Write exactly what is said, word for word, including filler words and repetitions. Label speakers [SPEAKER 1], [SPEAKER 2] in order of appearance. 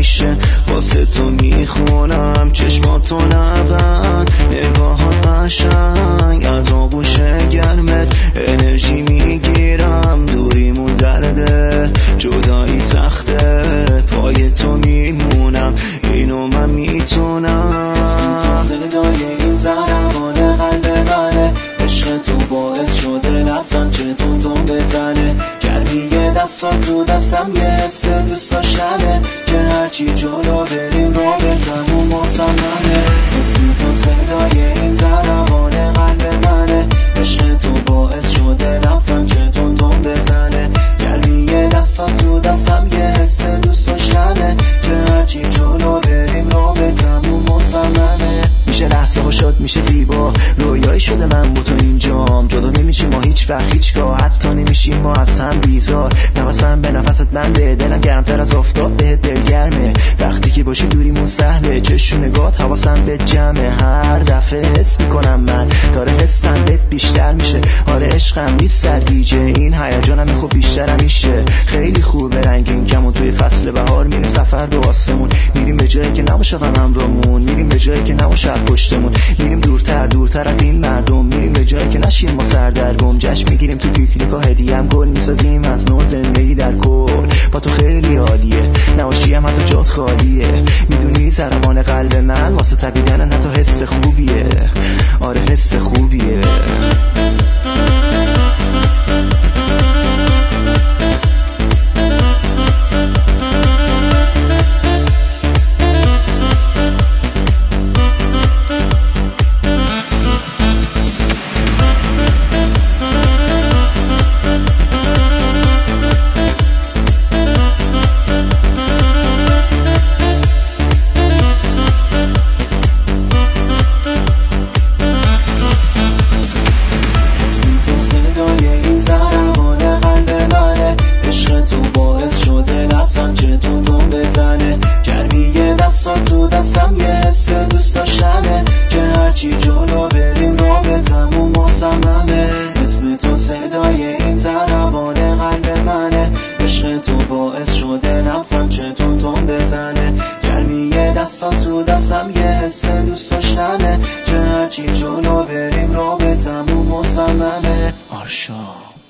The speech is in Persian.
[SPEAKER 1] میشه. واسه تو میخونم چشماتو نبند، نگاهات قشنگ از آغوش گرمت انرژی میگیرم. دوریمون درده، جدایی سخته، پای تو میمونم، اینو من میتونم. صدای این ضربان قلب منه، عشق تو باعث شده لبزم چه تون تون بزنه. گرمی دستان تو دستم یه حس دوست داشتنه که هرچی جلو بریم رابطم و مصممه. اسم تو صدای این ضربان قلب منه، عشق تو باعث شده لبزم چه تون تون بزنه. گرمی دستان تو دستم یه حس دوست داشتنه که هرچی جلو بریم رابطم و مصممه. میشه لحظه ها شد میشه زیبا، رویایی شده من با تو اینجام. جدا نمیشیم ما هیچ وقت هیچگاه، حتی نمیشیم ما از هم بیزار. نفسم به نفست بنده، دلم گرمتر از آفتاب بهت دلگرمه. وقتی که باشی دوریمون سهله، چشم نگات حواسم به جمعه. هر دفعه حس میکنم من داره حسم بهت بیشتر میشه. آره عشقم نیست سرگیجه، این هیجانم خوب بیشترم میشه. خیلی خوبه رنگین کمون توی فصل بهار میریم سفر به آسمون. میریم به جایی که نباشه غم همراهمون، میریم به جایی که نباشه پشتمون، میریم دورتر دورتر از این مردم، میریم به جایی که نشیم ما سردرگم. جشن میگیریم تو پیکنیکا، هدیه‌ام گل میسازیم از نو زندگی در کل. با تو خیلی عالیه، نباشی هم حتی جات خالیه. میدونی ضربان قلب من واسه تبیدن حتی حس خوبیه. آره حس خوبیه. تو دستم یه حس دوست داشتنه که هرچی جلو بریم رابطمون مصممه. آرشا